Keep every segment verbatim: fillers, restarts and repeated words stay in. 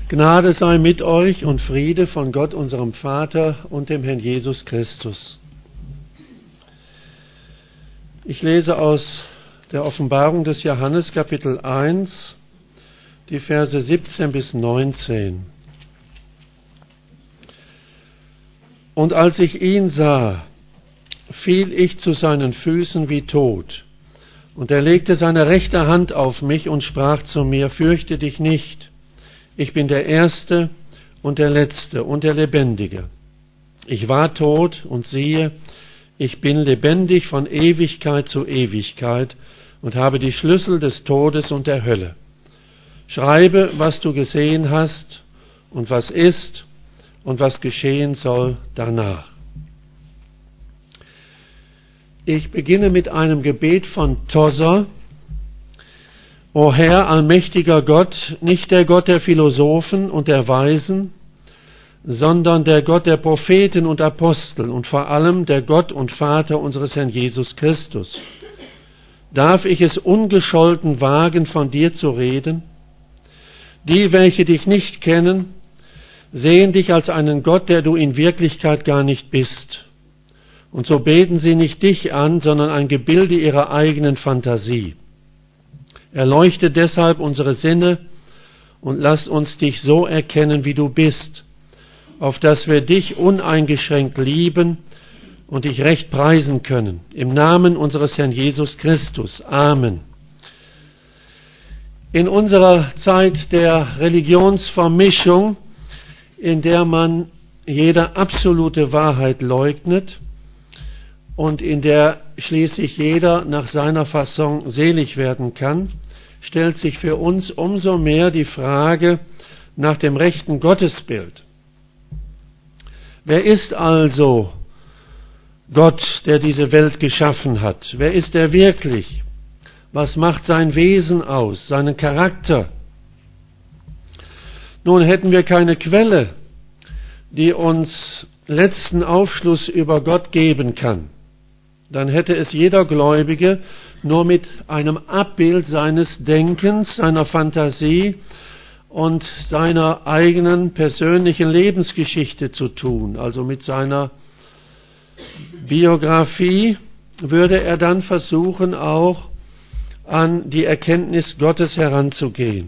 Gnade sei mit euch und Friede von Gott, unserem Vater und dem Herrn Jesus Christus. Ich lese aus der Offenbarung des Johannes, Kapitel eins, die Verse siebzehn bis neunzehn. Und als ich ihn sah, fiel ich zu seinen Füßen wie tot. Und er legte seine rechte Hand auf mich und sprach zu mir: Fürchte dich nicht. Ich bin der Erste und der Letzte und der Lebendige. Ich war tot und siehe, ich bin lebendig von Ewigkeit zu Ewigkeit und habe die Schlüssel des Todes und der Hölle. Schreibe, was du gesehen hast und was ist und was geschehen soll danach. Ich beginne mit einem Gebet von Tozer. O Herr, allmächtiger Gott, nicht der Gott der Philosophen und der Weisen, sondern der Gott der Propheten und Apostel und vor allem der Gott und Vater unseres Herrn Jesus Christus. Darf ich es ungescholten wagen, von dir zu reden? Die, welche dich nicht kennen, sehen dich als einen Gott, der du in Wirklichkeit gar nicht bist. Und so beten sie nicht dich an, sondern ein Gebilde ihrer eigenen Fantasie. Erleuchte deshalb unsere Sinne und lass uns dich so erkennen, wie du bist, auf dass wir dich uneingeschränkt lieben und dich recht preisen können. Im Namen unseres Herrn Jesus Christus. Amen. In unserer Zeit der Religionsvermischung, in der man jede absolute Wahrheit leugnet und in der schließlich jeder nach seiner Fasson selig werden kann, stellt sich für uns umso mehr die Frage nach dem rechten Gottesbild. Wer ist also Gott, der diese Welt geschaffen hat? Wer ist er wirklich? Was macht sein Wesen aus, seinen Charakter? Nun, hätten wir keine Quelle, die uns letzten Aufschluss über Gott geben kann, dann hätte es jeder Gläubige nur mit einem Abbild seines Denkens, seiner Fantasie und seiner eigenen persönlichen Lebensgeschichte zu tun. Also mit seiner Biografie würde er dann versuchen, auch an die Erkenntnis Gottes heranzugehen.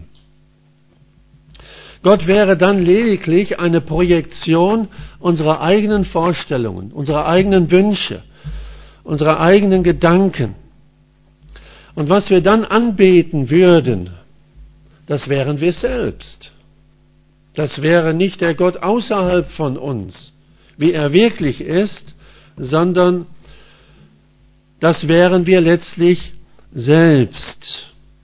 Gott wäre dann lediglich eine Projektion unserer eigenen Vorstellungen, unserer eigenen Wünsche, unserer eigenen Gedanken. Und was wir dann anbeten würden, das wären wir selbst. Das wäre nicht der Gott außerhalb von uns, wie er wirklich ist, sondern das wären wir letztlich selbst.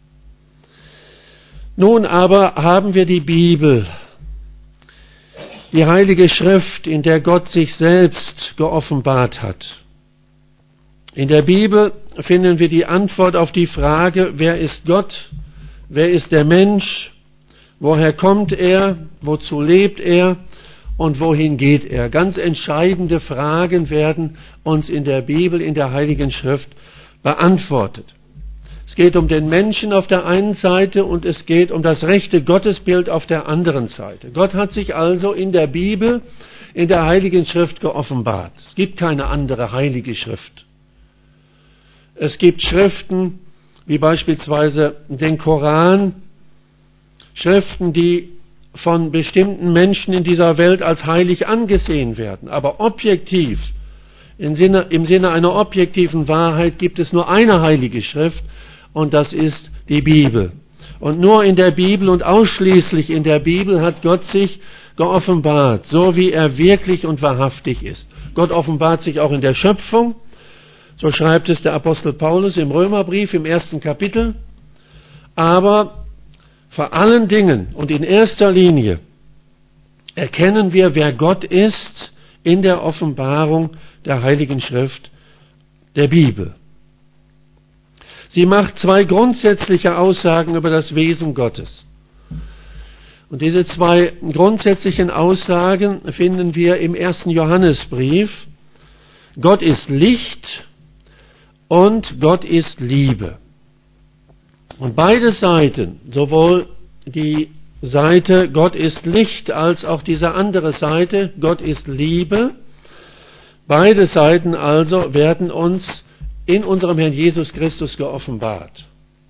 Nun aber haben wir die Bibel, die Heilige Schrift, in der Gott sich selbst geoffenbart hat. In der Bibel finden wir die Antwort auf die Frage, wer ist Gott, wer ist der Mensch, woher kommt er, wozu lebt er und wohin geht er. Ganz entscheidende Fragen werden uns in der Bibel, in der Heiligen Schrift beantwortet. Es geht um den Menschen auf der einen Seite und es geht um das rechte Gottesbild auf der anderen Seite. Gott hat sich also in der Bibel, in der Heiligen Schrift geoffenbart. Es gibt keine andere Heilige Schrift. Es gibt Schriften, wie beispielsweise den Koran, Schriften, die von bestimmten Menschen in dieser Welt als heilig angesehen werden. Aber objektiv, im Sinne, im Sinne einer objektiven Wahrheit, gibt es nur eine heilige Schrift und das ist die Bibel. Und nur in der Bibel und ausschließlich in der Bibel hat Gott sich geoffenbart, so wie er wirklich und wahrhaftig ist. Gott offenbart sich auch in der Schöpfung. So schreibt es der Apostel Paulus im Römerbrief im ersten Kapitel. Aber vor allen Dingen und in erster Linie erkennen wir, wer Gott ist in der Offenbarung der Heiligen Schrift, der Bibel. Sie macht zwei grundsätzliche Aussagen über das Wesen Gottes. Und diese zwei grundsätzlichen Aussagen finden wir im ersten Johannesbrief. Gott ist Licht und Gott ist Liebe. Und beide Seiten, sowohl die Seite, Gott ist Licht, als auch diese andere Seite, Gott ist Liebe. Beide Seiten also werden uns in unserem Herrn Jesus Christus geoffenbart.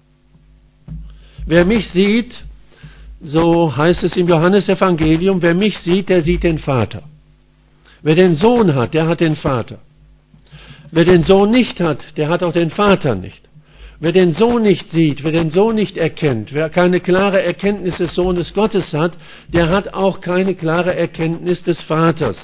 Wer mich sieht, so heißt es im Johannesevangelium, wer mich sieht, der sieht den Vater. Wer den Sohn hat, der hat den Vater. Wer den Sohn nicht hat, der hat auch den Vater nicht. Wer den Sohn nicht sieht, wer den Sohn nicht erkennt, wer keine klare Erkenntnis des Sohnes Gottes hat, der hat auch keine klare Erkenntnis des Vaters.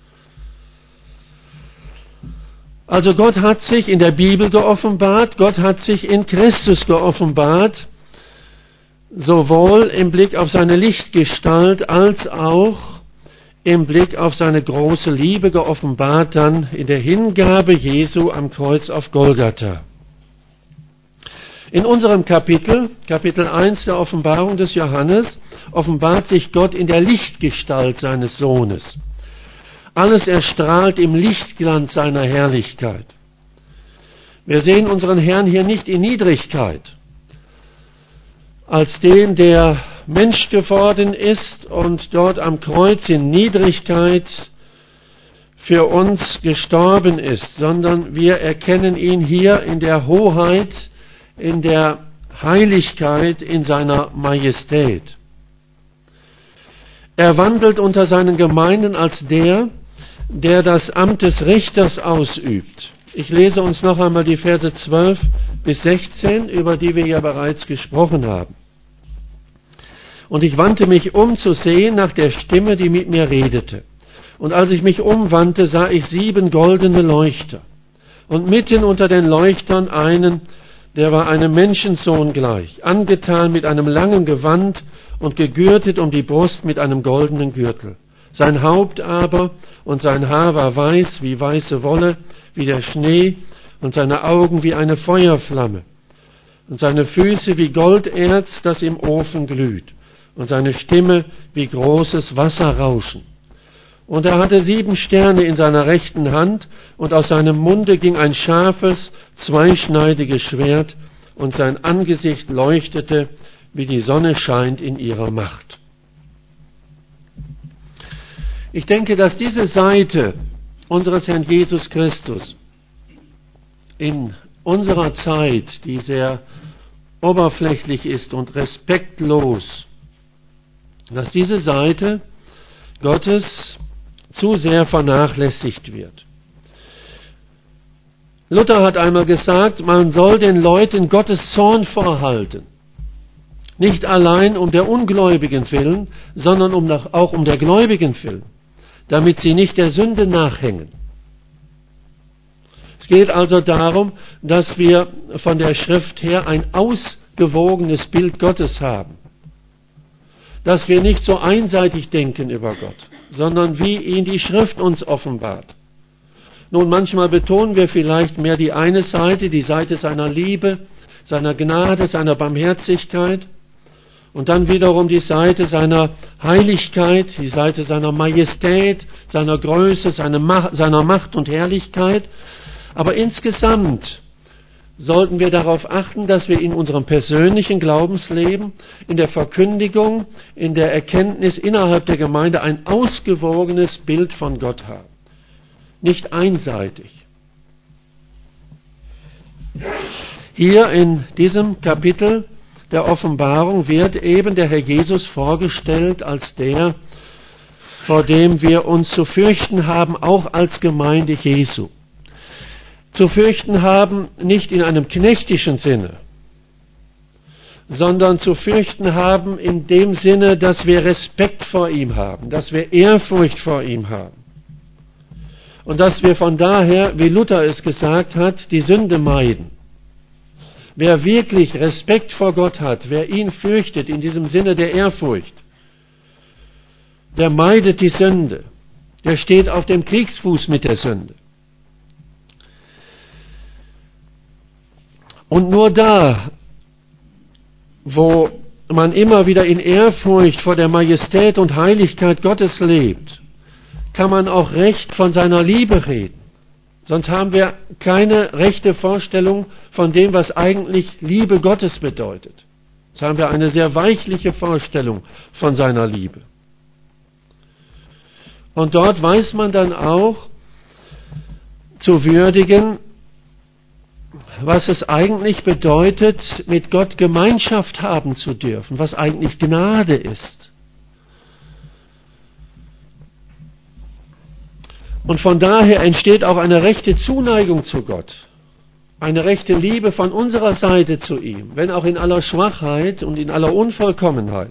Also Gott hat sich in der Bibel geoffenbart, Gott hat sich in Christus geoffenbart, sowohl im Blick auf seine Lichtgestalt als auch im Blick auf seine große Liebe geoffenbart dann in der Hingabe Jesu am Kreuz auf Golgatha. In unserem Kapitel, Kapitel eins der Offenbarung des Johannes, offenbart sich Gott in der Lichtgestalt seines Sohnes. Alles erstrahlt im Lichtglanz seiner Herrlichkeit. Wir sehen unseren Herrn hier nicht in Niedrigkeit, als den, der Mensch geworden ist und dort am Kreuz in Niedrigkeit für uns gestorben ist, sondern wir erkennen ihn hier in der Hoheit, in der Heiligkeit, in seiner Majestät. Er wandelt unter seinen Gemeinden als der, der das Amt des Richters ausübt. Ich lese uns noch einmal die Verse zwölf bis sechzehn, über die wir ja bereits gesprochen haben. Und ich wandte mich um zu sehen nach der Stimme, die mit mir redete. Und als ich mich umwandte, sah ich sieben goldene Leuchter. Und mitten unter den Leuchtern einen, der war einem Menschensohn gleich, angetan mit einem langen Gewand und gegürtet um die Brust mit einem goldenen Gürtel. Sein Haupt aber und sein Haar war weiß wie weiße Wolle, wie der Schnee, und seine Augen wie eine Feuerflamme, und seine Füße wie Golderz, das im Ofen glüht, und seine Stimme wie großes Wasserrauschen. Und er hatte sieben Sterne in seiner rechten Hand, und aus seinem Munde ging ein scharfes, zweischneidiges Schwert, und sein Angesicht leuchtete, wie die Sonne scheint in ihrer Macht. Ich denke, dass diese Seite unseres Herrn Jesus Christus in unserer Zeit, die sehr oberflächlich ist und respektlos, dass diese Seite Gottes zu sehr vernachlässigt wird. Luther hat einmal gesagt, man soll den Leuten Gottes Zorn vorhalten. Nicht allein um der Ungläubigen willen, sondern um, auch um der Gläubigen willen, damit sie nicht der Sünde nachhängen. Es geht also darum, dass wir von der Schrift her ein ausgewogenes Bild Gottes haben. Dass wir nicht so einseitig denken über Gott, sondern wie ihn die Schrift uns offenbart. Nun, manchmal betonen wir vielleicht mehr die eine Seite, die Seite seiner Liebe, seiner Gnade, seiner Barmherzigkeit, und dann wiederum die Seite seiner Heiligkeit, die Seite seiner Majestät, seiner Größe, seiner Macht und Herrlichkeit. Aber insgesamt sollten wir darauf achten, dass wir in unserem persönlichen Glaubensleben, in der Verkündigung, in der Erkenntnis innerhalb der Gemeinde ein ausgewogenes Bild von Gott haben. Nicht einseitig. Hier in diesem Kapitel der Offenbarung wird eben der Herr Jesus vorgestellt als der, vor dem wir uns zu fürchten haben, auch als Gemeinde Jesu. Zu fürchten haben nicht in einem knechtischen Sinne, sondern zu fürchten haben in dem Sinne, dass wir Respekt vor ihm haben, dass wir Ehrfurcht vor ihm haben. Und dass wir von daher, wie Luther es gesagt hat, die Sünde meiden. Wer wirklich Respekt vor Gott hat, wer ihn fürchtet in diesem Sinne der Ehrfurcht, der meidet die Sünde, der steht auf dem Kriegsfuß mit der Sünde. Und nur da, wo man immer wieder in Ehrfurcht vor der Majestät und Heiligkeit Gottes lebt, kann man auch recht von seiner Liebe reden. Sonst haben wir keine rechte Vorstellung von dem, was eigentlich Liebe Gottes bedeutet. Jetzt haben wir eine sehr weichliche Vorstellung von seiner Liebe. Und dort weiß man dann auch zu würdigen, was es eigentlich bedeutet, mit Gott Gemeinschaft haben zu dürfen, was eigentlich Gnade ist. Und von daher entsteht auch eine rechte Zuneigung zu Gott, eine rechte Liebe von unserer Seite zu ihm, wenn auch in aller Schwachheit und in aller Unvollkommenheit.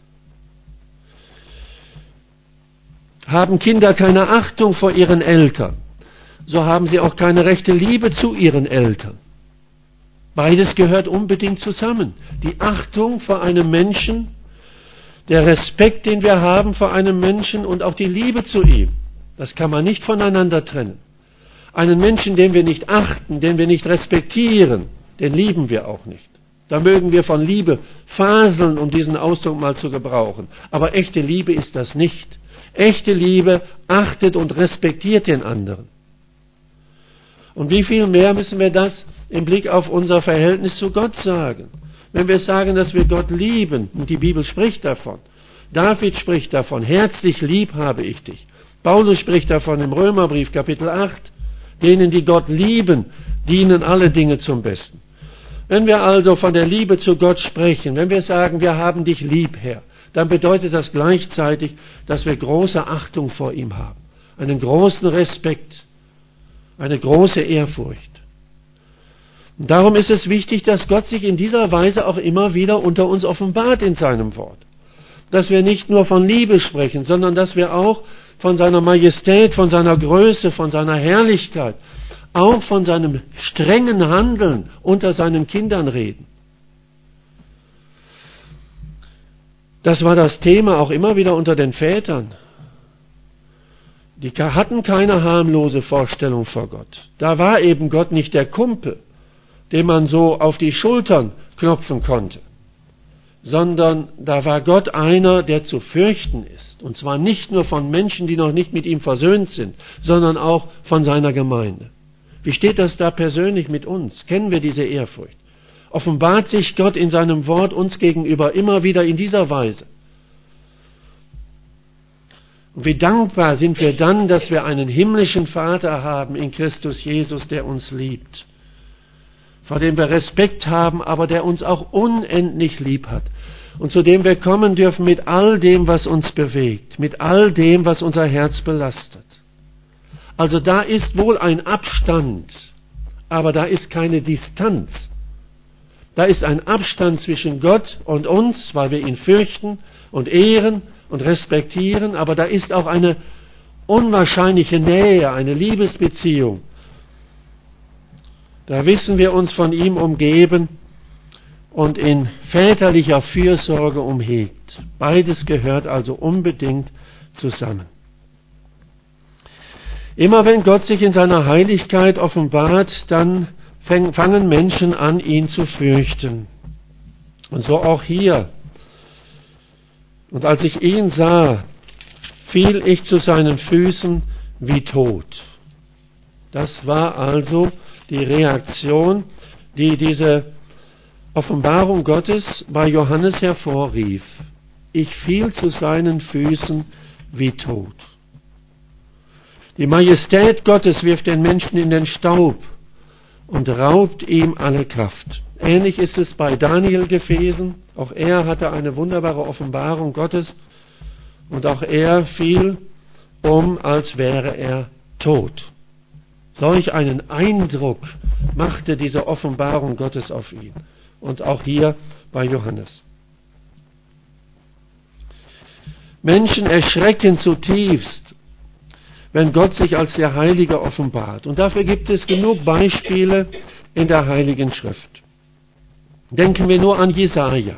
Haben Kinder keine Achtung vor ihren Eltern, so haben sie auch keine rechte Liebe zu ihren Eltern. Beides gehört unbedingt zusammen. Die Achtung vor einem Menschen, der Respekt, den wir haben vor einem Menschen und auch die Liebe zu ihm. Das kann man nicht voneinander trennen. Einen Menschen, den wir nicht achten, den wir nicht respektieren, den lieben wir auch nicht. Da mögen wir von Liebe faseln, um diesen Ausdruck mal zu gebrauchen. Aber echte Liebe ist das nicht. Echte Liebe achtet und respektiert den anderen. Und wie viel mehr müssen wir das im Blick auf unser Verhältnis zu Gott sagen? Wenn wir sagen, dass wir Gott lieben, und die Bibel spricht davon, David spricht davon, herzlich lieb habe ich dich. Paulus spricht davon im Römerbrief Kapitel acht, denen, die Gott lieben, dienen alle Dinge zum Besten. Wenn wir also von der Liebe zu Gott sprechen, wenn wir sagen, wir haben dich lieb, Herr, dann bedeutet das gleichzeitig, dass wir große Achtung vor ihm haben, einen großen Respekt, eine große Ehrfurcht. Und darum ist es wichtig, dass Gott sich in dieser Weise auch immer wieder unter uns offenbart in seinem Wort. Dass wir nicht nur von Liebe sprechen, sondern dass wir auch von seiner Majestät, von seiner Größe, von seiner Herrlichkeit, auch von seinem strengen Handeln unter seinen Kindern reden. Das war das Thema auch immer wieder unter den Vätern. Die hatten keine harmlose Vorstellung vor Gott. Da war eben Gott nicht der Kumpel, dem man so auf die Schultern klopfen konnte, sondern da war Gott einer, der zu fürchten ist. Und zwar nicht nur von Menschen, die noch nicht mit ihm versöhnt sind, sondern auch von seiner Gemeinde. Wie steht das da persönlich mit uns? Kennen wir diese Ehrfurcht? Offenbart sich Gott in seinem Wort uns gegenüber immer wieder in dieser Weise? Und wie dankbar sind wir dann, dass wir einen himmlischen Vater haben in Christus Jesus, der uns liebt, vor dem wir Respekt haben, aber der uns auch unendlich lieb hat und zu dem wir kommen dürfen mit all dem, was uns bewegt, mit all dem, was unser Herz belastet. Also da ist wohl ein Abstand, aber da ist keine Distanz. Da ist ein Abstand zwischen Gott und uns, weil wir ihn fürchten und ehren und respektieren, aber da ist auch eine unwahrscheinliche Nähe, eine Liebesbeziehung. Da wissen wir uns von ihm umgeben und in väterlicher Fürsorge umhegt. Beides gehört also unbedingt zusammen. Immer wenn Gott sich in seiner Heiligkeit offenbart, dann fangen Menschen an, ihn zu fürchten. Und so auch hier. Und als ich ihn sah, fiel ich zu seinen Füßen wie tot. Das war also die Reaktion, die diese Offenbarung Gottes bei Johannes hervorrief. Ich fiel zu seinen Füßen wie tot. Die Majestät Gottes wirft den Menschen in den Staub und raubt ihm alle Kraft. Ähnlich ist es bei Daniel gewesen. Auch er hatte eine wunderbare Offenbarung Gottes und auch er fiel um, als wäre er tot. Solch einen Eindruck machte diese Offenbarung Gottes auf ihn. Und auch hier bei Johannes. Menschen erschrecken zutiefst, wenn Gott sich als der Heilige offenbart. Und dafür gibt es genug Beispiele in der Heiligen Schrift. Denken wir nur an Jesaja.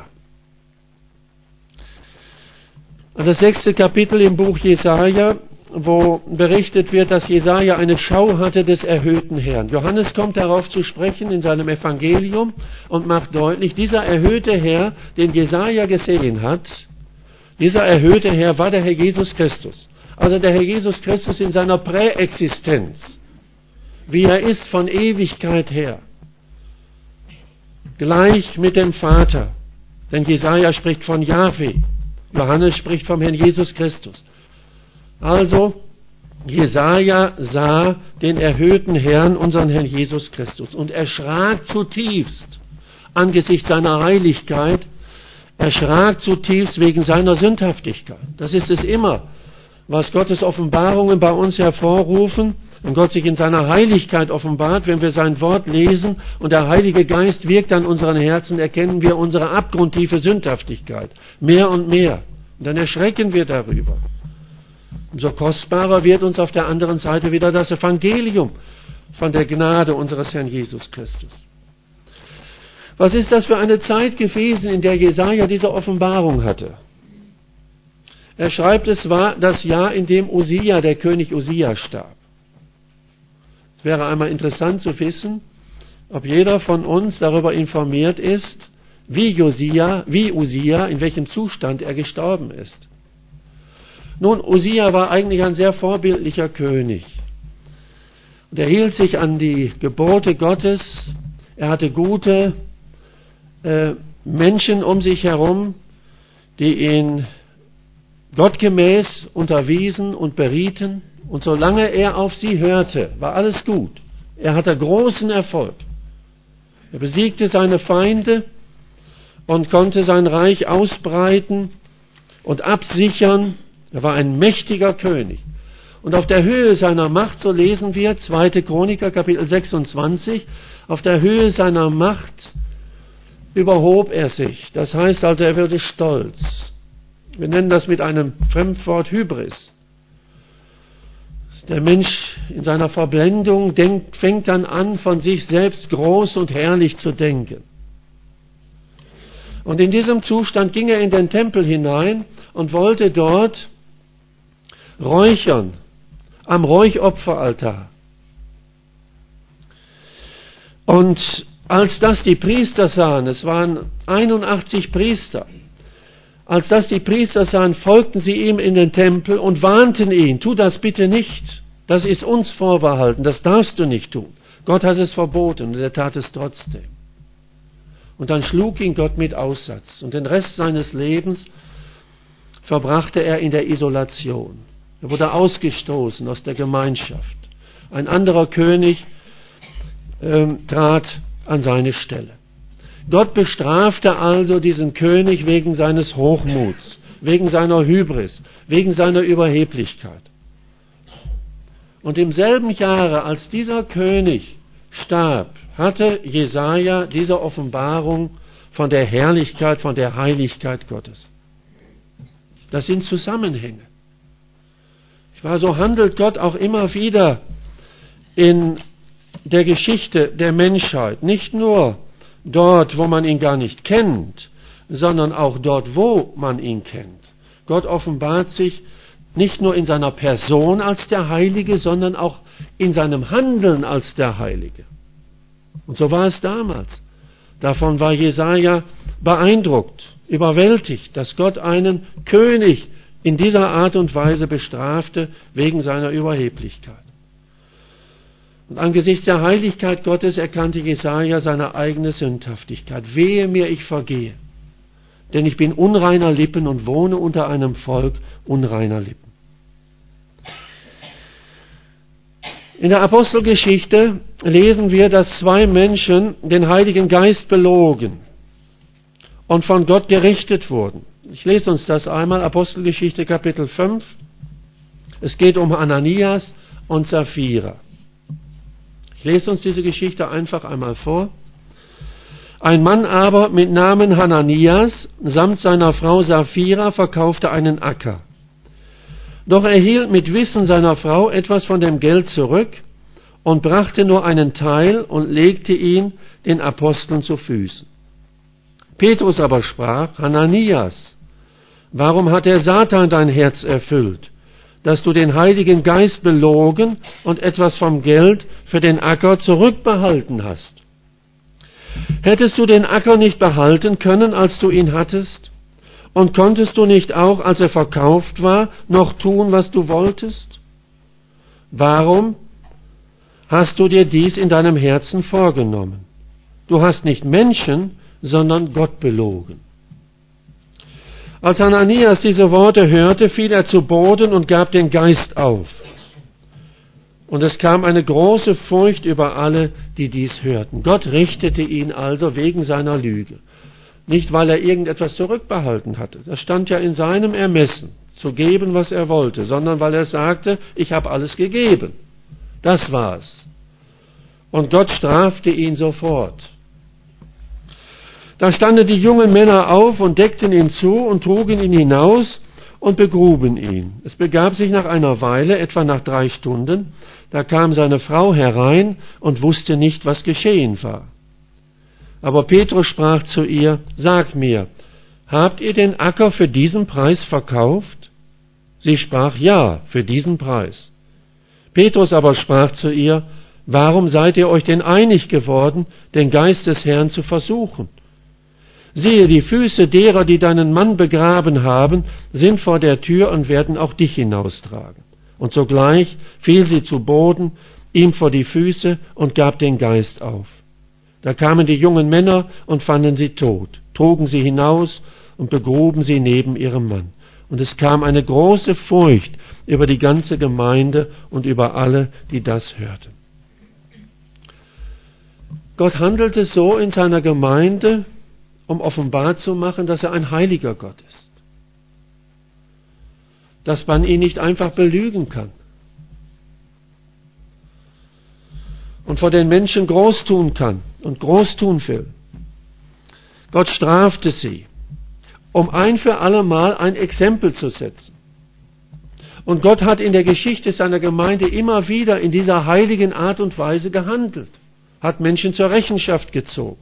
An das sechste Kapitel im Buch Jesaja, wo berichtet wird, dass Jesaja eine Schau hatte des erhöhten Herrn. Johannes kommt darauf zu sprechen in seinem Evangelium und macht deutlich, dieser erhöhte Herr, den Jesaja gesehen hat, dieser erhöhte Herr war der Herr Jesus Christus. Also der Herr Jesus Christus in seiner Präexistenz, wie er ist von Ewigkeit her, gleich mit dem Vater, Denn Jesaja spricht von Jahwe, Johannes spricht vom Herrn Jesus Christus. Also, Jesaja sah den erhöhten Herrn, unseren Herrn Jesus Christus, und erschrak zutiefst angesichts seiner Heiligkeit, erschrak zutiefst wegen seiner Sündhaftigkeit. Das ist es immer, was Gottes Offenbarungen bei uns hervorrufen, wenn Gott sich in seiner Heiligkeit offenbart, wenn wir sein Wort lesen und der Heilige Geist wirkt an unseren Herzen, erkennen wir unsere abgrundtiefe Sündhaftigkeit mehr und mehr. Und dann erschrecken wir darüber. Umso kostbarer wird uns auf der anderen Seite wieder das Evangelium von der Gnade unseres Herrn Jesus Christus. Was ist das für eine Zeit gewesen, in der Jesaja diese Offenbarung hatte? Er schreibt, es war das Jahr, in dem Usia, der König Usia, starb. Es wäre einmal interessant zu wissen, ob jeder von uns darüber informiert ist, wie Josia, wie Usia, in welchem Zustand er gestorben ist. Nun, Usia war eigentlich ein sehr vorbildlicher König. Und er hielt sich an die Gebote Gottes. Er hatte gute äh, Menschen um sich herum, die ihn gottgemäß unterwiesen und berieten. Und solange er auf sie hörte, war alles gut. Er hatte großen Erfolg. Er besiegte seine Feinde und konnte sein Reich ausbreiten und absichern. Er war ein mächtiger König. Und auf der Höhe seiner Macht, so lesen wir, zweite Chroniker, Kapitel sechsundzwanzig, auf der Höhe seiner Macht überhob er sich. Das heißt also, er wurde stolz. Wir nennen das mit einem Fremdwort Hybris. Der Mensch in seiner Verblendung denkt, fängt dann an, von sich selbst groß und herrlich zu denken. Und in diesem Zustand ging er in den Tempel hinein und wollte dort räuchern, am Räuchopferaltar. Und als das die Priester sahen, es waren einundachtzig Priester, als das die Priester sahen, folgten sie ihm in den Tempel und warnten ihn, tu das bitte nicht, das ist uns vorbehalten, das darfst du nicht tun. Gott hat es verboten und er tat es trotzdem. Und dann schlug ihn Gott mit Aussatz und den Rest seines Lebens verbrachte er in der Isolation. Er wurde ausgestoßen aus der Gemeinschaft. Ein anderer König ähm, trat an seine Stelle. Gott bestrafte also diesen König wegen seines Hochmuts, wegen seiner Hybris, wegen seiner Überheblichkeit. Und im selben Jahre, als dieser König starb, hatte Jesaja diese Offenbarung von der Herrlichkeit, von der Heiligkeit Gottes. Das sind Zusammenhänge. So handelt Gott auch immer wieder in der Geschichte der Menschheit. Nicht nur dort, wo man ihn gar nicht kennt, sondern auch dort, wo man ihn kennt. Gott offenbart sich nicht nur in seiner Person als der Heilige, sondern auch in seinem Handeln als der Heilige. Und so war es damals. Davon war Jesaja beeindruckt, überwältigt, dass Gott einen König in dieser Art und Weise bestrafte wegen seiner Überheblichkeit. Und angesichts der Heiligkeit Gottes erkannte Jesaja seine eigene Sündhaftigkeit. Wehe mir, ich vergehe, denn ich bin unreiner Lippen und wohne unter einem Volk unreiner Lippen. In der Apostelgeschichte lesen wir, dass zwei Menschen den Heiligen Geist belogen und von Gott gerichtet wurden. Ich lese uns das einmal, Apostelgeschichte Kapitel fünf. Es geht um Ananias und Sapphira. Ich lese uns diese Geschichte einfach einmal vor. Ein Mann aber mit Namen Hananias samt seiner Frau Sapphira verkaufte einen Acker. Doch er hielt mit Wissen seiner Frau etwas von dem Geld zurück und brachte nur einen Teil und legte ihn den Aposteln zu Füßen. Petrus aber sprach, Hananias, warum hat der Satan dein Herz erfüllt, dass du den Heiligen Geist belogen und etwas vom Geld für den Acker zurückbehalten hast? Hättest du den Acker nicht behalten können, als du ihn hattest? Und konntest du nicht auch, als er verkauft war, noch tun, was du wolltest? Warum hast du dir dies in deinem Herzen vorgenommen? Du hast nicht Menschen, sondern Gott belogen. Als Ananias diese Worte hörte, fiel er zu Boden und gab den Geist auf. Und es kam eine große Furcht über alle, die dies hörten. Gott richtete ihn also wegen seiner Lüge. Nicht, weil er irgendetwas zurückbehalten hatte. Das stand ja in seinem Ermessen, zu geben, was er wollte, sondern weil er sagte, ich habe alles gegeben. Das war's. Und Gott strafte ihn sofort. Da standen die jungen Männer auf und deckten ihn zu und trugen ihn hinaus und begruben ihn. Es begab sich nach einer Weile, etwa nach drei Stunden, da kam seine Frau herein und wusste nicht, was geschehen war. Aber Petrus sprach zu ihr, sag mir, habt ihr den Acker für diesen Preis verkauft? Sie sprach, ja, für diesen Preis. Petrus aber sprach zu ihr, warum seid ihr euch denn einig geworden, den Geist des Herrn zu versuchen? Siehe, die Füße derer, die deinen Mann begraben haben, sind vor der Tür und werden auch dich hinaustragen. Und sogleich fiel sie zu Boden, ihm vor die Füße und gab den Geist auf. Da kamen die jungen Männer und fanden sie tot, trugen sie hinaus und begruben sie neben ihrem Mann. Und es kam eine große Furcht über die ganze Gemeinde und über alle, die das hörten. Gott handelte so in seiner Gemeinde, um offenbar zu machen, dass er ein heiliger Gott ist. Dass man ihn nicht einfach belügen kann. Und vor den Menschen groß tun kann und groß tun will. Gott strafte sie, um ein für alle Mal ein Exempel zu setzen. Und Gott hat in der Geschichte seiner Gemeinde immer wieder in dieser heiligen Art und Weise gehandelt, hat Menschen zur Rechenschaft gezogen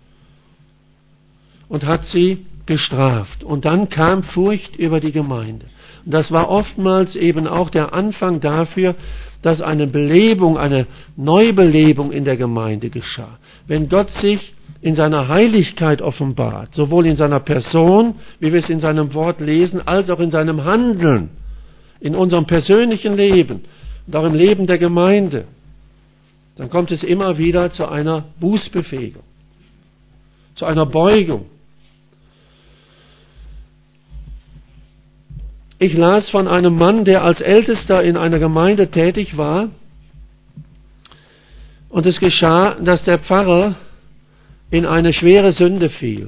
und hat sie gestraft. Und dann kam Furcht über die Gemeinde. Und das war oftmals eben auch der Anfang dafür, dass eine Belebung, eine Neubelebung in der Gemeinde geschah. Wenn Gott sich in seiner Heiligkeit offenbart, sowohl in seiner Person, wie wir es in seinem Wort lesen, als auch in seinem Handeln, in unserem persönlichen Leben und auch im Leben der Gemeinde, dann kommt es immer wieder zu einer Bußbefähigung, zu einer Beugung. Ich las von einem Mann, der als Ältester in einer Gemeinde tätig war, und es geschah, dass der Pfarrer in eine schwere Sünde fiel.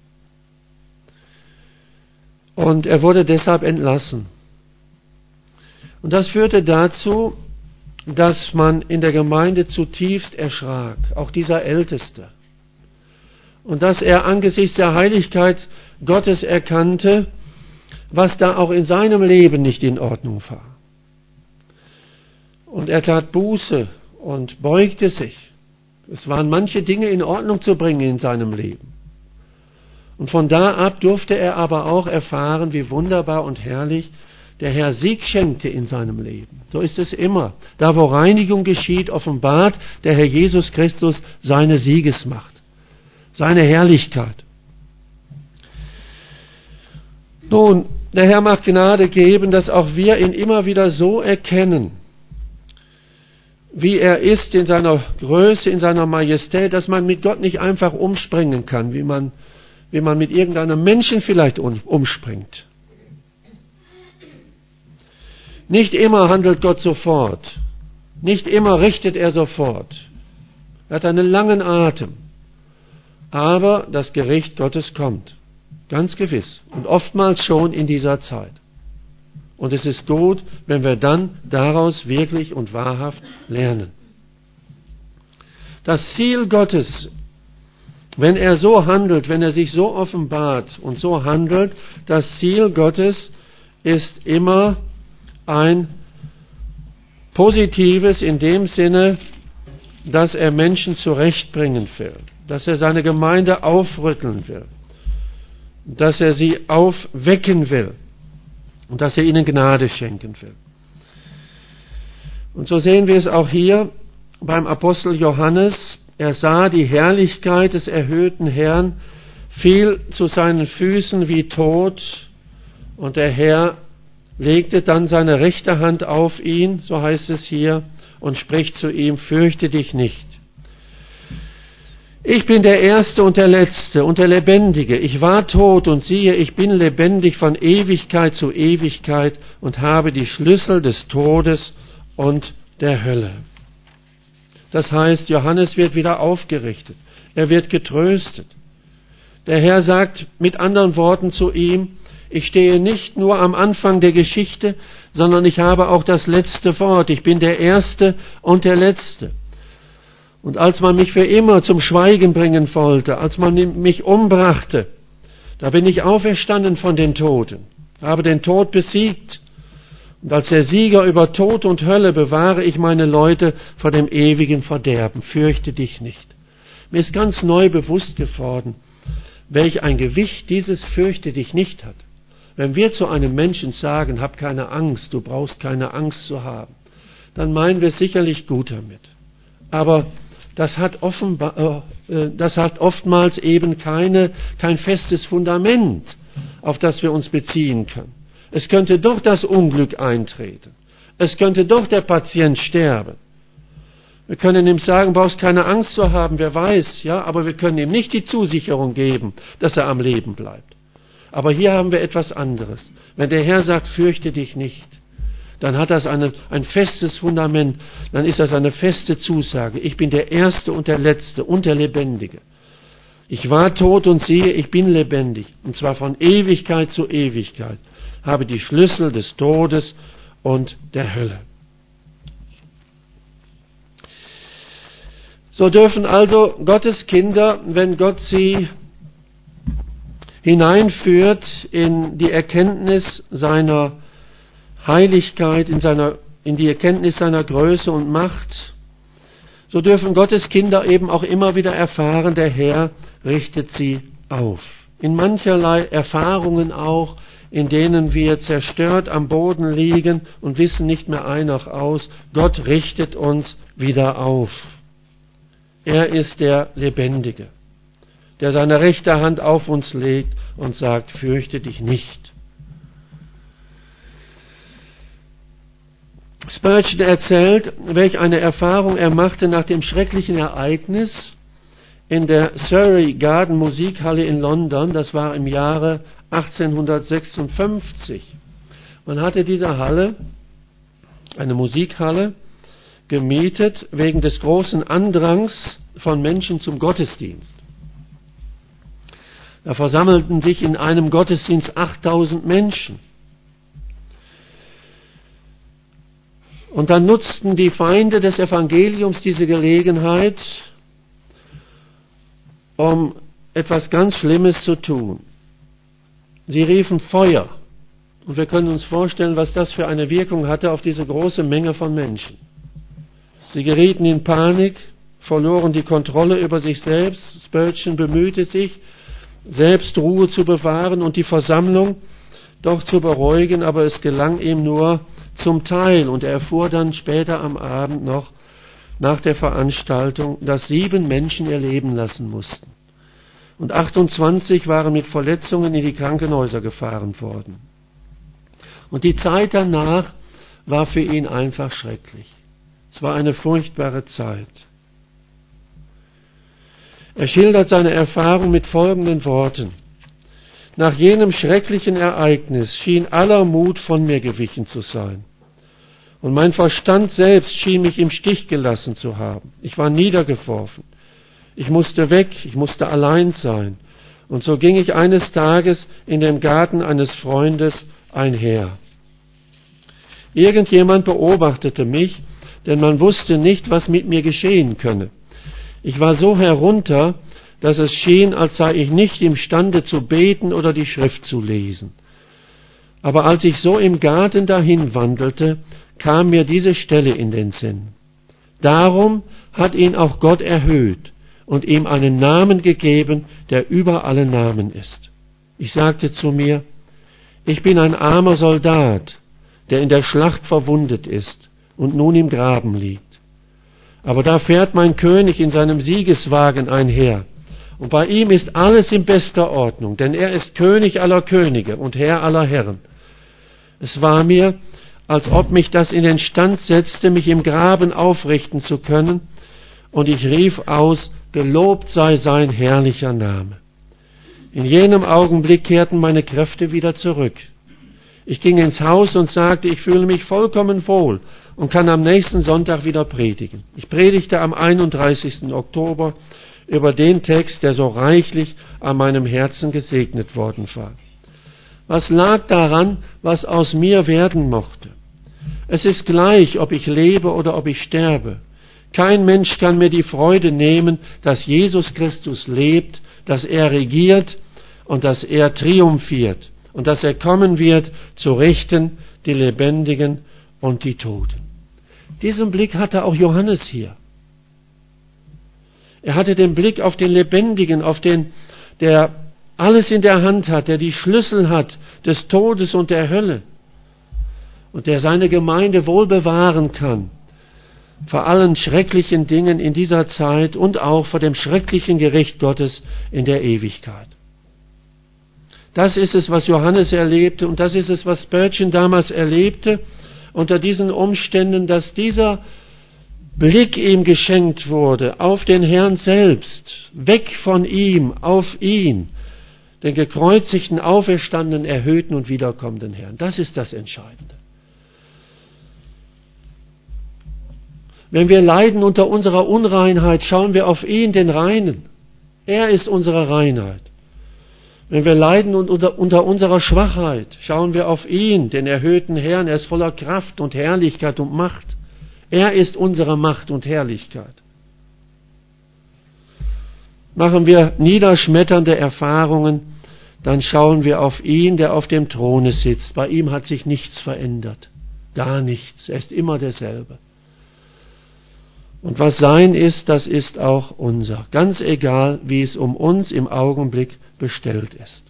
Und er wurde deshalb entlassen. Und das führte dazu, dass man in der Gemeinde zutiefst erschrak, auch dieser Älteste. Und dass er angesichts der Heiligkeit Gottes erkannte, was da auch in seinem Leben nicht in Ordnung war. Und er tat Buße und beugte sich. Es waren manche Dinge in Ordnung zu bringen in seinem Leben. Und von da ab durfte er aber auch erfahren, wie wunderbar und herrlich der Herr Sieg schenkte in seinem Leben. So ist es immer. Da, wo Reinigung geschieht, offenbart der Herr Jesus Christus seine Siegesmacht, seine Herrlichkeit. Nun, der Herr mag Gnade geben, dass auch wir ihn immer wieder so erkennen, wie er ist in seiner Größe, in seiner Majestät, dass man mit Gott nicht einfach umspringen kann, wie man, wie man mit irgendeinem Menschen vielleicht umspringt. Nicht immer handelt Gott sofort, nicht immer richtet er sofort. Er hat einen langen Atem, aber das Gericht Gottes kommt. Ganz gewiss. Und oftmals schon in dieser Zeit. Und es ist gut, wenn wir dann daraus wirklich und wahrhaft lernen. Das Ziel Gottes, wenn er so handelt, wenn er sich so offenbart und so handelt, das Ziel Gottes ist immer ein positives in dem Sinne, dass er Menschen zurechtbringen will, dass er seine Gemeinde aufrütteln will, dass er sie aufwecken will und dass er ihnen Gnade schenken will. Und so sehen wir es auch hier beim Apostel Johannes. Er sah die Herrlichkeit des erhöhten Herrn, fiel zu seinen Füßen wie tot, und der Herr legte dann seine rechte Hand auf ihn, so heißt es hier, und spricht zu ihm, fürchte dich nicht. Ich bin der Erste und der Letzte und der Lebendige. Ich war tot und siehe, ich bin lebendig von Ewigkeit zu Ewigkeit und habe die Schlüssel des Todes und der Hölle. Das heißt, Johannes wird wieder aufgerichtet. Er wird getröstet. Der Herr sagt mit anderen Worten zu ihm, ich stehe nicht nur am Anfang der Geschichte, sondern ich habe auch das letzte Wort. Ich bin der Erste und der Letzte. Und als man mich für immer zum Schweigen bringen wollte, als man mich umbrachte, da bin ich auferstanden von den Toten, habe den Tod besiegt. Und als der Sieger über Tod und Hölle bewahre ich meine Leute vor dem ewigen Verderben. Fürchte dich nicht. Mir ist ganz neu bewusst geworden, welch ein Gewicht dieses Fürchte dich nicht hat. Wenn wir zu einem Menschen sagen, hab keine Angst, du brauchst keine Angst zu haben, dann meinen wir sicherlich gut damit. Aber das hat, offenbar, äh, das hat oftmals eben keine, kein festes Fundament, auf das wir uns beziehen können. Es könnte doch das Unglück eintreten. Es könnte doch der Patient sterben. Wir können ihm sagen, brauchst keine Angst zu haben, wer weiß, ja, aber wir können ihm nicht die Zusicherung geben, dass er am Leben bleibt. Aber hier haben wir etwas anderes. Wenn der Herr sagt, fürchte dich nicht, dann hat das eine, ein festes Fundament, dann ist das eine feste Zusage. Ich bin der Erste und der Letzte und der Lebendige. Ich war tot und siehe, ich bin lebendig, und zwar von Ewigkeit zu Ewigkeit, habe die Schlüssel des Todes und der Hölle. So dürfen also Gottes Kinder, wenn Gott sie hineinführt in die Erkenntnis seiner Heiligkeit, in, seiner, in die Erkenntnis seiner Größe und Macht, so dürfen Gottes Kinder eben auch immer wieder erfahren, der Herr richtet sie auf. In mancherlei Erfahrungen auch, in denen wir zerstört am Boden liegen und wissen nicht mehr ein noch aus, Gott richtet uns wieder auf. Er ist der Lebendige, der seine rechte Hand auf uns legt und sagt, fürchte dich nicht. Spurgeon erzählt, welch eine Erfahrung er machte nach dem schrecklichen Ereignis in der Surrey Garden Musikhalle in London. Das war im Jahre achtzehnhundertsechsundfünfzig. Man hatte diese Halle, eine Musikhalle, gemietet wegen des großen Andrangs von Menschen zum Gottesdienst. Da versammelten sich in einem Gottesdienst achttausend Menschen. Und dann nutzten die Feinde des Evangeliums diese Gelegenheit, um etwas ganz Schlimmes zu tun. Sie riefen Feuer. Und wir können uns vorstellen, was das für eine Wirkung hatte auf diese große Menge von Menschen. Sie gerieten in Panik, verloren die Kontrolle über sich selbst. Spurgeon bemühte sich, selbst Ruhe zu bewahren und die Versammlung doch zu beruhigen, aber es gelang ihm nur zum Teil. Und er erfuhr dann später am Abend noch, nach der Veranstaltung, dass sieben Menschen ihr Leben lassen mussten. Und achtundzwanzig waren mit Verletzungen in die Krankenhäuser gefahren worden. Und die Zeit danach war für ihn einfach schrecklich. Es war eine furchtbare Zeit. Er schildert seine Erfahrung mit folgenden Worten. Nach jenem schrecklichen Ereignis schien aller Mut von mir gewichen zu sein. Und mein Verstand selbst schien mich im Stich gelassen zu haben. Ich war niedergeworfen. Ich musste weg, ich musste allein sein. Und so ging ich eines Tages in dem Garten eines Freundes einher. Irgendjemand beobachtete mich, denn man wusste nicht, was mit mir geschehen könne. Ich war so herunter, dass es schien, als sei ich nicht imstande zu beten oder die Schrift zu lesen. Aber als ich so im Garten dahin wandelte, kam mir diese Stelle in den Sinn. Darum hat ihn auch Gott erhöht und ihm einen Namen gegeben, der über alle Namen ist. Ich sagte zu mir, ich bin ein armer Soldat, der in der Schlacht verwundet ist und nun im Graben liegt. Aber da fährt mein König in seinem Siegeswagen einher. Und bei ihm ist alles in bester Ordnung, denn er ist König aller Könige und Herr aller Herren. Es war mir, als ob mich das in den Stand setzte, mich im Graben aufrichten zu können, und ich rief aus, gelobt sei sein herrlicher Name. In jenem Augenblick kehrten meine Kräfte wieder zurück. Ich ging ins Haus und sagte, ich fühle mich vollkommen wohl und kann am nächsten Sonntag wieder predigen. Ich predigte am einunddreißigsten Oktober über den Text, der so reichlich an meinem Herzen gesegnet worden war. Was lag daran, was aus mir werden mochte? Es ist gleich, ob ich lebe oder ob ich sterbe. Kein Mensch kann mir die Freude nehmen, dass Jesus Christus lebt, dass er regiert und dass er triumphiert und dass er kommen wird, zu richten die Lebendigen und die Toten. Diesen Blick hatte auch Johannes hier. Er hatte den Blick auf den Lebendigen, auf den, der alles in der Hand hat, der die Schlüssel hat des Todes und der Hölle und der seine Gemeinde wohl bewahren kann vor allen schrecklichen Dingen in dieser Zeit und auch vor dem schrecklichen Gericht Gottes in der Ewigkeit. Das ist es, was Johannes erlebte und das ist es, was Spurgeon damals erlebte unter diesen Umständen, dass dieser Blick ihm geschenkt wurde auf den Herrn selbst, weg von ihm, auf ihn, den gekreuzigten, auferstandenen, erhöhten und wiederkommenden Herrn. Das ist das Entscheidende. Wenn wir leiden unter unserer Unreinheit, schauen wir auf ihn, den Reinen. Er ist unsere Reinheit. Wenn wir leiden unter, unter unserer Schwachheit, schauen wir auf ihn, den erhöhten Herrn. Er ist voller Kraft und Herrlichkeit und Macht. Er ist unsere Macht und Herrlichkeit. Machen wir niederschmetternde Erfahrungen, dann schauen wir auf ihn, der auf dem Throne sitzt. Bei ihm hat sich nichts verändert. Gar nichts. Er ist immer derselbe. Und was sein ist, das ist auch unser. Ganz egal, wie es um uns im Augenblick bestellt ist.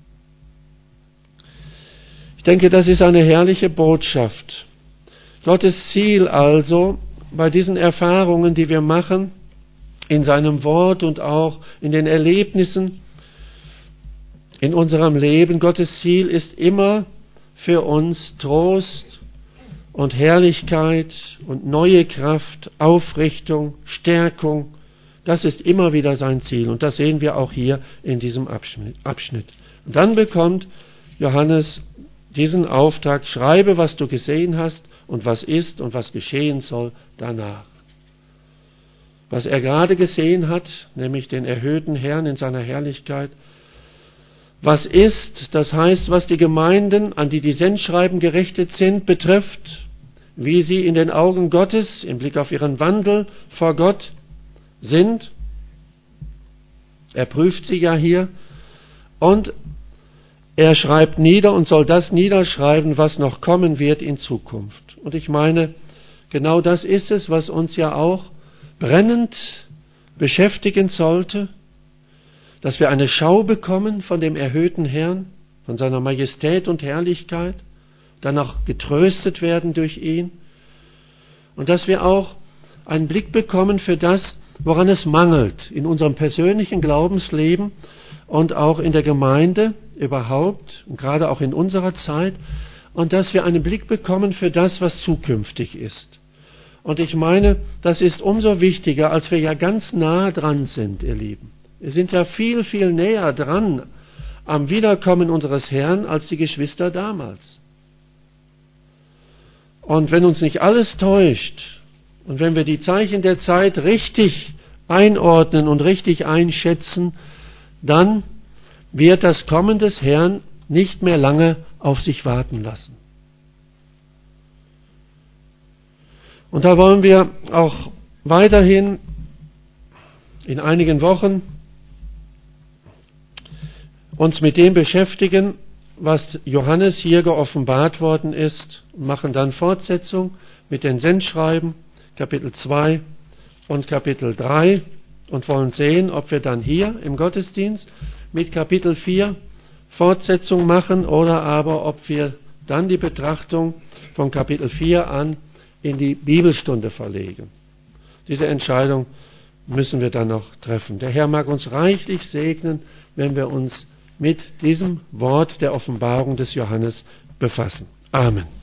Ich denke, das ist eine herrliche Botschaft. Gottes Ziel also bei diesen Erfahrungen, die wir machen, in seinem Wort und auch in den Erlebnissen in unserem Leben, Gottes Ziel ist immer für uns Trost und Herrlichkeit und neue Kraft, Aufrichtung, Stärkung. Das ist immer wieder sein Ziel und das sehen wir auch hier in diesem Abschnitt. Und dann bekommt Johannes diesen Auftrag, schreibe, was du gesehen hast und was ist und was geschehen soll danach. Was er gerade gesehen hat, nämlich den erhöhten Herrn in seiner Herrlichkeit. Was ist, das heißt, was die Gemeinden, an die die Sendschreiben gerichtet sind, betrifft, wie sie in den Augen Gottes, im Blick auf ihren Wandel vor Gott sind. Er prüft sie ja hier. Und er schreibt nieder und soll das niederschreiben, was noch kommen wird in Zukunft. Und ich meine, genau das ist es, was uns ja auch brennend beschäftigen sollte, dass wir eine Schau bekommen von dem erhöhten Herrn, von seiner Majestät und Herrlichkeit, dann auch getröstet werden durch ihn und dass wir auch einen Blick bekommen für das, woran es mangelt in unserem persönlichen Glaubensleben und auch in der Gemeinde überhaupt und gerade auch in unserer Zeit und dass wir einen Blick bekommen für das, was zukünftig ist. Und ich meine, das ist umso wichtiger, als wir ja ganz nah dran sind, ihr Lieben. Wir sind ja viel, viel näher dran am Wiederkommen unseres Herrn als die Geschwister damals. Und wenn uns nicht alles täuscht und wenn wir die Zeichen der Zeit richtig einordnen und richtig einschätzen, dann wird das Kommen des Herrn nicht mehr lange auf sich warten lassen. Und da wollen wir auch weiterhin in einigen Wochen uns mit dem beschäftigen, was Johannes hier geoffenbart worden ist, und machen dann Fortsetzung mit den Sendschreiben, Kapitel zwei und Kapitel drei, und wollen sehen, ob wir dann hier im Gottesdienst mit Kapitel vier Fortsetzung machen oder aber ob wir dann die Betrachtung von Kapitel vier an in die Bibelstunde verlegen. Diese Entscheidung müssen wir dann noch treffen. Der Herr mag uns reichlich segnen, wenn wir uns mit diesem Wort der Offenbarung des Johannes befassen. Amen.